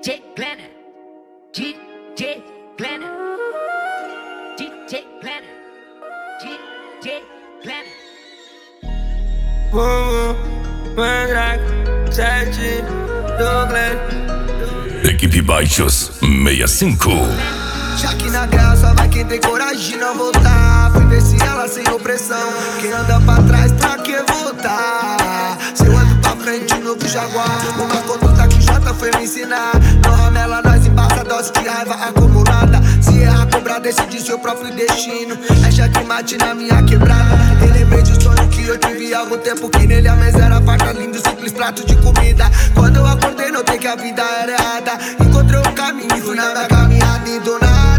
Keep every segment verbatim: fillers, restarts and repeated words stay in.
J Glennon, D J Glennon, D J Glennon, D J Glennon. Bumbum, Mandrake, sete do Glennon. Equipe Baixos sessenta e cinco. Já que na guerra só vai quem tem coragem de não voltar. Fui ver se ela sem opressão. Quem anda pra trás pra que voltar? Se eu ando pra frente, novo Jaguar. Uma conduta que Jota foi me ensinar. Não ramela, nós embaça, dose de raiva acumulada. Se errar, cobrar, decide seu próprio destino. É checkmate na minha quebrada. Relembrei de sonho que eu tive há algum tempo. Que nele a mesa era farta, lindo, simples prato de comida. Quando eu acordei, notei que a vida era errada. Encontrei um caminho e fui na minha caminhada e do nada.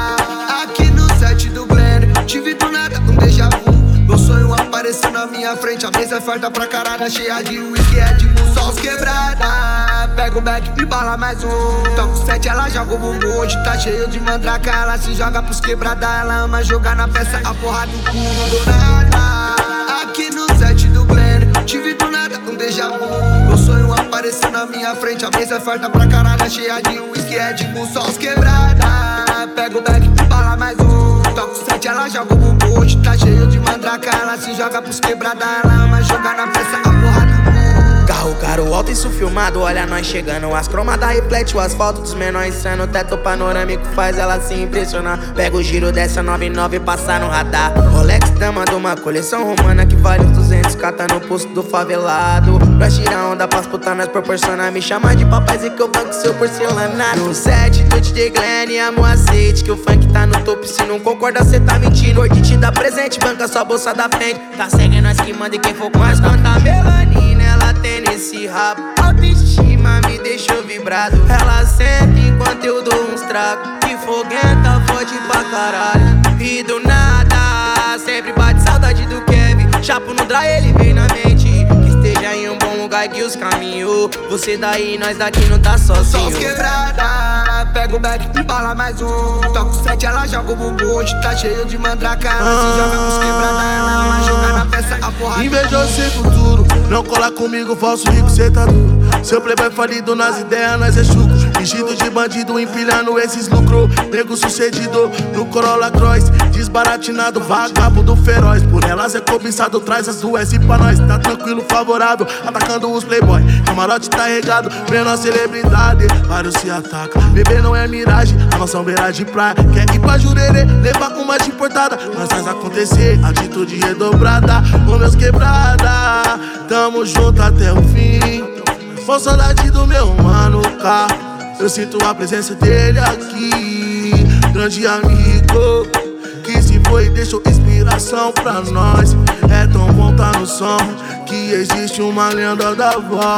Aqui no set do Glennon, tive do nada um déjà vu. Meu sonho apareceu na minha frente. A mesa é farta pra caralho, cheia de whisky, é tipo só os quebrada. Pega o back e bala mais um. Toco sete, ela joga o bumbum. Hoje tá cheio de mandraca, ela se joga pros quebrada. Ela ama jogar na peça, a porra do cu do nada. Aqui no set do Glennon, tive do nada um déjà vu. Meu sonho apareceu na minha frente. A mesa é farta pra caralho, cheia de whisky, é tipo só os quebrada. Pega o back e bala mais um. Toco sete, ela joga o bumbum. Hoje tá cheio de mandraca, ela se joga pros quebrada. Ela ama jogar na peça, a porra do cu. Carro caro, alto, isso filmado, olha nós chegando. As cromadas reflete o asfalto dos menores insano. Teto panorâmico faz ela se impressionar. Pega o giro dessa nove nove e passa no radar. Rolex dama de uma coleção romana que vale uns duzentos, cata no posto do favelado. Pra tirar onda, pras putas nós proporciona. Me chama de papais e que eu banco seu porcelanato. No set do D J Glennon e amo aceite que o funk tá no topo, se não concorda cê tá mentindo. Hoje te dá presente, banca sua bolsa da frente. Tá seguindo nós que manda e quem for com nós conta. Melanina, ela tem nesse rabo. Autoestima me deixou vibrado. Ela senta enquanto eu dou uns tragos. Que foguenta, fode pra caralho. E do nada, sempre bate saudade do Kevin. Chapo no dry, ele vem na mente. Que esteja em um bom lugar, que os caminhos. Você daí, nós daqui não tá sozinho. Só os quebrada, pega o back e bala mais um. Toco sete, ela joga o bumbum. Hoje tá cheio de mandraca, ela se joga pros quebrada. Ela ama jogar na peça, a porra. Invejoso sem futuro, não cola comigo, falso rico, cê tá duro. Seu playboy falido nas ideias, nós é chuco. Fingido de bandido, empilhando esses lucros. Nego sucedido no Corolla Cross. Desbaratinado, vagabundo feroz. Por elas é cobiçado, traz as U S pra nós. Tá tranquilo, favorável, atacando os playboy. Camarote tá regado, menor celebridade. Vários se atacam, bebê não é miragem. A nossa beira de praia, quer ir pra Jurerê, levar uma de importada. Mas faz acontecer, atitude redobrada. Ô meus quebrada, tamo junto até o fim. Com saudade do meu mano K, eu sinto a presença dele aqui. Grande amigo, que se foi e deixou inspiração pra nós. É tão bom tá no som, que existe uma lenda da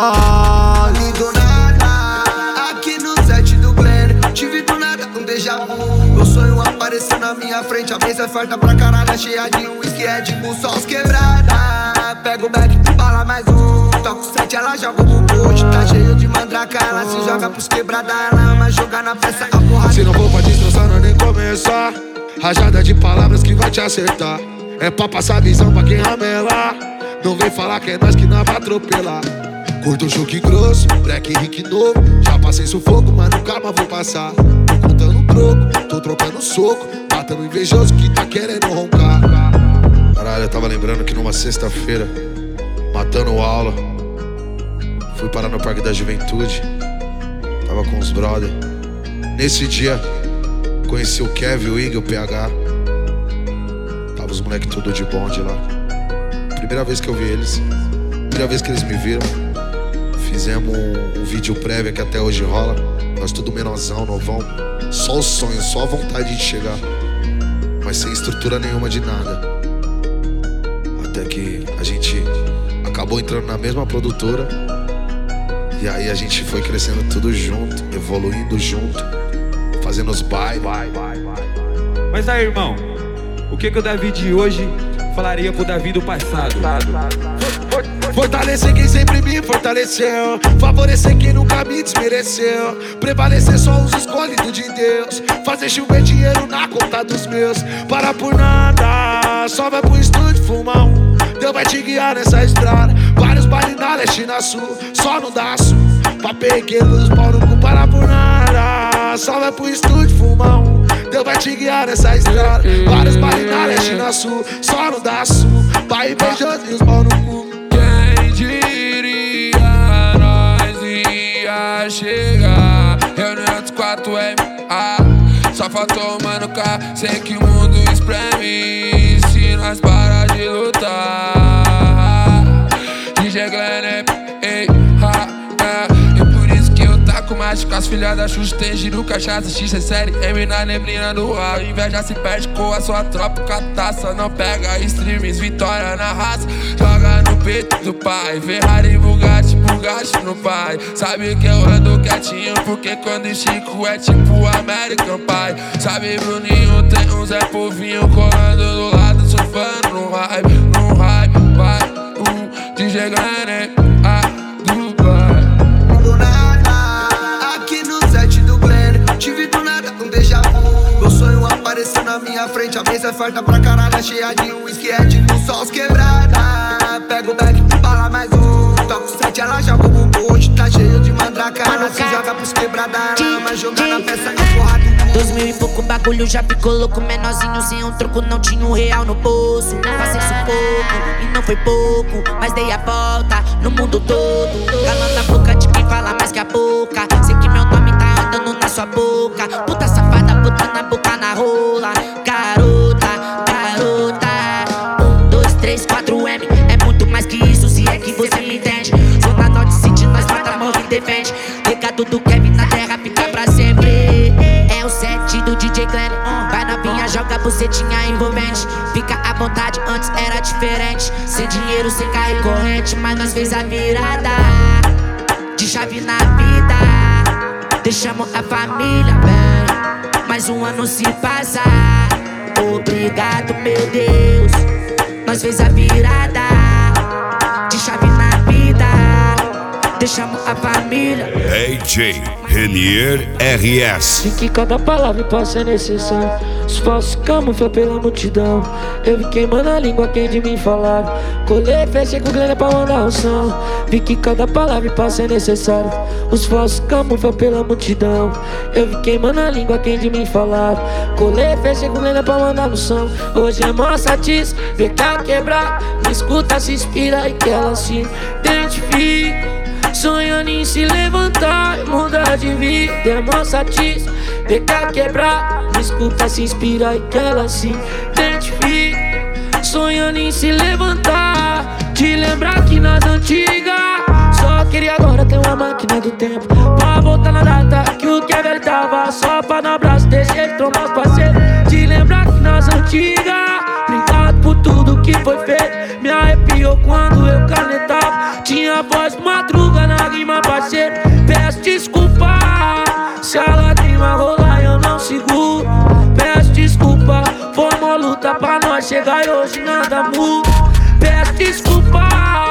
voz. E do nada, aqui no set do Glennon, tive do nada um déjà vu. Meu sonho apareceu na minha frente. A mesa é farta pra caralho, cheia de whisky, é tipo só os quebrada. Pega o back e bala mais um. Toco sete, ela joga o bumbum. Hoje tá cheio de mandraca, ela se joga pros quebrada. Ela ama jogar na peça, a porra. Se não for pra destroçar, nós nem começar. Rajada de palavras que vai te acertar. É pra passar visão pra quem ramela. Não vem falar que é nós que não vai atropelar. Curto choque grosso, black rick novo. Já passei sufoco, mas no karma vou passar. Tô contando troco, tô trocando soco. Matando invejoso que tá querendo roncar. Caralho, eu tava lembrando que numa sexta-feira, matando aula, fui parar no Parque da Juventude. Tava com os brother. Nesse dia, conheci o Kevin, o Igor, o P H. Tava os moleques tudo de bonde lá. Primeira vez que eu vi eles, primeira vez que eles me viram. Fizemos um, um vídeo prévio que até hoje rola. Nós tudo menorzão, novão. Só o sonho, só a vontade de chegar. Mas sem estrutura nenhuma de nada. Até que a gente acabou entrando na mesma produtora. E aí a gente foi crescendo tudo junto, evoluindo junto, fazendo os bailes. Mas aí, irmão, o que que o Davi de hoje falaria pro Davi do passado? Fortalecer quem sempre me fortaleceu, favorecer quem nunca me desmereceu, prevalecer só os escolhidos de Deus, fazer chover dinheiro na conta dos meus. Para por nada, só vai pro estúdio fumar um. Deus vai te guiar nessa estrada. Vários bailes na leste e na sul, só não dá sul. Pra pequenos pau no cu, para por nada. ela só vai pro estúdio fumar um. Deus vai te guiar nessa estrada. Vários balinhas, China Sul, só não dá sul. Pai beijoso e os pau no cu. Quem diria nós ia chegar? Reunião dos quatro M A, só faltou o mano K. Sei que o mundo espreme se nós parar de lutar. D J Glenn, ei, ha, é. E por isso que eu taco mais com as filhas da Xuxa. Tem giro, cachaça, X é série, M na neblina do ar. Inveja se perde com a sua tropa, com a taça. Não pega streams, vitória na raça. Joga no peito do pai, Ferrari, Bugatti, Bugatti no pai. Sabe que eu ando quietinho, porque quando Chico é tipo American Pie. Sabe Bruninho, tem um Zé Povinho colando do lado, surfando no hype, no hype, vai, uh, D J Glenn, ah, Dubai. Do nada, aqui no set do Glenn, tive do nada um déjà vu. Meu sonho apareceu na minha frente, a mesa é farta pra caralho, cheia de whisky, é de no sol quebrada. Pega o back, bala mais um. Toco sete, ela joga o bumbum, hoje tá cheio de mandraca. Ela se joga pros quebrada, ela vai jogar na peça na porra do mundo. Dois mil e pouco bagulho já ficou louco. Menorzinho sem um troco, não tinha um real no bolso. Passei sufoco e não foi pouco, mas dei a volta no mundo todo. Calando a boca de quem fala mais que a boca. Sei que meu nome tá andando na sua boca. Puta safada, botando a boca na rola. Garota, garota. Um, dois, três, quatro M. É muito mais que isso, se é que você me entende. Zona Norte City, nós mata, morre e defende. Recado do Kevin na terra, fica pra sempre. É o set do D J Glenn. Vai novinha, joga bucetinha envolvente. Fica à vontade, antes era diferente. Sem dinheiro, sem carro e corrente, mas nós fez a virada de chave na vida. Deixamos a família bem. Mais um ano se passa. Obrigado, meu Deus. Nós fez a virada de chave na vida. Deixamos a família. D J Renier R S. E que cada palavra possa ser necessária. Os falsos camuflam pela multidão. Eu vi queimando a língua, quem de mim falaram. Colei, fechei com o Glenn pra mandar o som. Vi que cada palavra possa ser necessária. Os falsos camuflam pela multidão. Eu vi queimando a língua, quem de mim falaram. Colei, fechei com o Glenn pra mandar no som. Hoje é mó satis, vê que ela quebrar. Me escuta, se inspira e que ela se identifica. Sonhando em se levantar e mudar de vida. É mó satis, vê que ela quebrar. Me escuta, se inspira e que ela se identifica. Sonhando em se levantar, te lembrar que nas antigas só queria agora ter uma máquina do tempo pra voltar na data que o que é velho tava. Só pra no abraço deixar ele trombar os parceiros. Te lembrar que nas antigas, obrigado por tudo que foi feito. Me arrepiou quando eu canetava. Tinha voz madruga na rima, parceiro. Peço desculpa se a lágrima rolar eu não seguro. Peço desculpa, foi uma luta pra nós chegar e hoje nada muda. Peço desculpa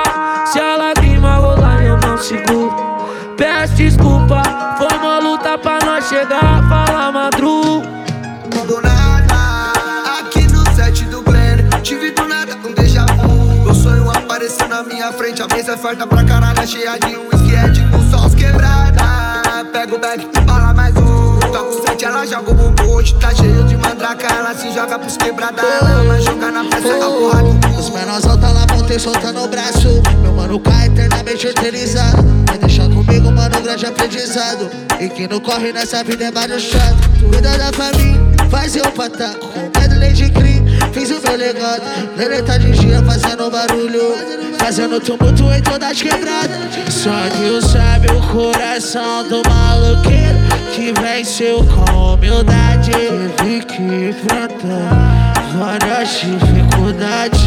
se a lágrima rolar eu não seguro. Peço desculpa, foi uma luta pra nós chegar. Fala madruga. Do nada, aqui no set do Glenn, tive do nada um déjà vu. Meu sonho apareceu na minha frente, a mesa é farta pra caralho, cheia de whisky, é de com sós quebrada. Pega o back, bala mais um. Toco o set, ela joga o bumbum, hoje tá cheio de mandraca. Ela se joga pros quebrada, ela ama jogar na peça a porra do mundo. Os menorzão tá lá, montei soltando o braço. Meu mano cai eternamente eternizado. Vai deixar comigo, mano, grande aprendizado. E quem não corre nessa vida é mais chato. Cuida da família, faz eu pataco. Com medo nem de crime, fiz o meu legado. Nenê tá de dia fazendo barulho, fazendo tumulto em todas as quebradas. Só Deus sabe o coração do maloqueiro que venceu com humildade. Teve que enfrentar várias dificuldades.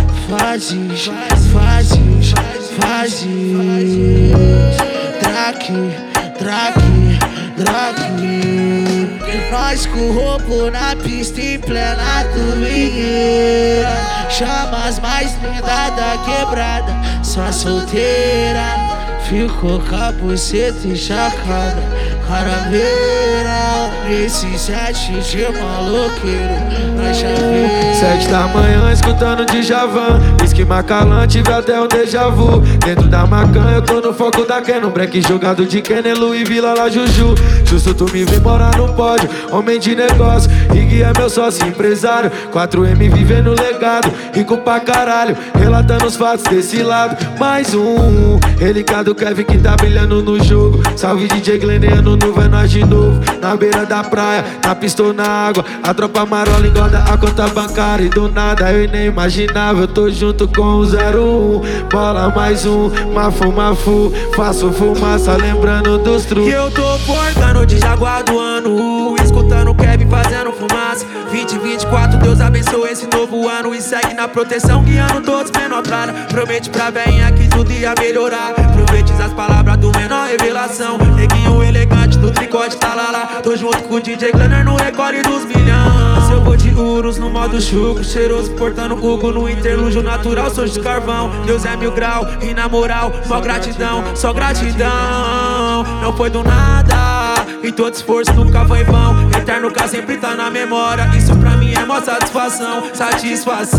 Fases, fases, fases. Traque, traque, traque. Nós com o roubo na pista em plena domingueira. Chama as mais lindas da quebrada, só solteira. Ficou com a buceta encharcada Caraveira, nesse sete de maloqueiro, na chaveira. Sete da manhã escutando Djavan, esquema calante, vê até um déjà vu. Dentro da macan eu tô no foco da Canon, break jogado de Kenelu e Vila La Juju. Justo tu me vem morar no pódio, homem de negócio, Rig é meu sócio empresário. quatro M vivendo legado, rico pra caralho, relatando os fatos desse lado. Mais um, relicado Kevin que tá brilhando no jogo. Salve D J Gleneano no é nós de novo. Na beira da praia, na pistola na água, a tropa marola engorda a conta bancária. E do nada eu nem imaginava, eu tô junto com o zero um. Bola mais um, mafu mafu, faço fumaça lembrando dos truques. E eu tô portando de Jaguar do ano, escutando Kevin fazendo fumaça. Vinte e vinte e quatro, Deus abençoe esse novo ano. E segue na proteção, guiando todos menor clara. Promete pra venha que tudo ia melhorar. Aproveite as palavras do menor revelação. Neguinho elegante do tricote, tá lá lá. Tô junto com o D J Glenner no recorde dos milhões. Eu vou de Urus no modo chuco, cheiroso portando Hugo no interlúdio natural. Sou de carvão, Deus é mil grau. E na moral, só gratidão, só gratidão. Não foi do nada, e todo esforço nunca foi em vão. Eterno K sempre tá na memória, isso pra mim é mó satisfação. Satisfação.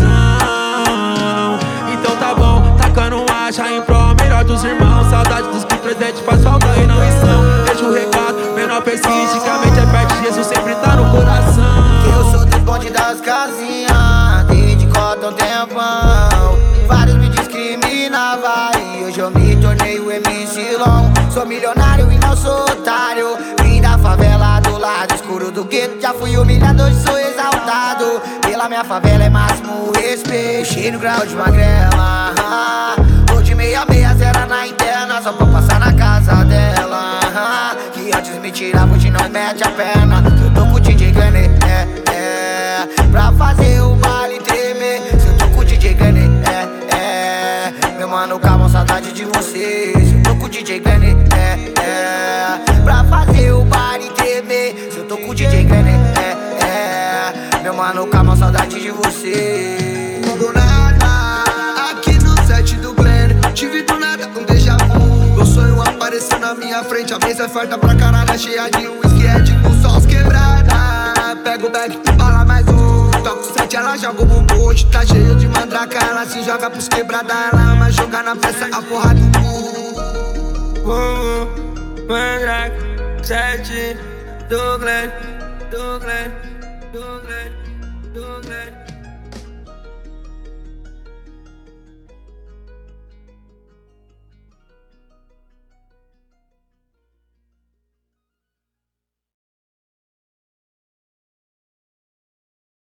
Então tá bom, tacando um acha em pró, melhor dos irmãos. Saudade dos que presente faz falta e não estão. Deixa o recado, menor persiste, que a mente é perto de Jesus, sempre tá no coração. Eu sou dos bonde das casinhas, desde cota um tempão. Vários me discriminavam e hoje eu me tornei o M C Long. Sou milionário e não sou otário, vim da favela do lado escuro do gueto. Já fui humilhado, hoje sou exaltado. Pela minha favela é máximo respeito. Cheio no grau de magrela, tô de meia meia, zero na interna, só pra passar na casa dela. Que antes me tirava, hoje nós mete a perna. Eu tô com o D J Glenner, é, é, pra fazer o baile tremer. Se eu tô com o D J Glenner, é, é, meu mano, calma, saudade de você. Se eu tô com o D J Glenner, é, é, pra fazer o baile tremer. Se eu tô com o D J Glenner, é, é, meu mano, calma, saudade de você. Não dou nada, aqui no set do Glenn, tive do nada um déjà vu. Meu sonho apareceu na minha frente, a mesa é farta pra caralho, cheia de whisky, é tipo só os quebrada. Pega o back, bala mais um. Toco sete, ela joga o bumbum. Hoje tá cheio de mandraca, ela se joga pros quebrada. Ela ama jogar na peça a porra do cu. Bumbum, mandraca, sete, do Glenn, do Glenn, do Glenn.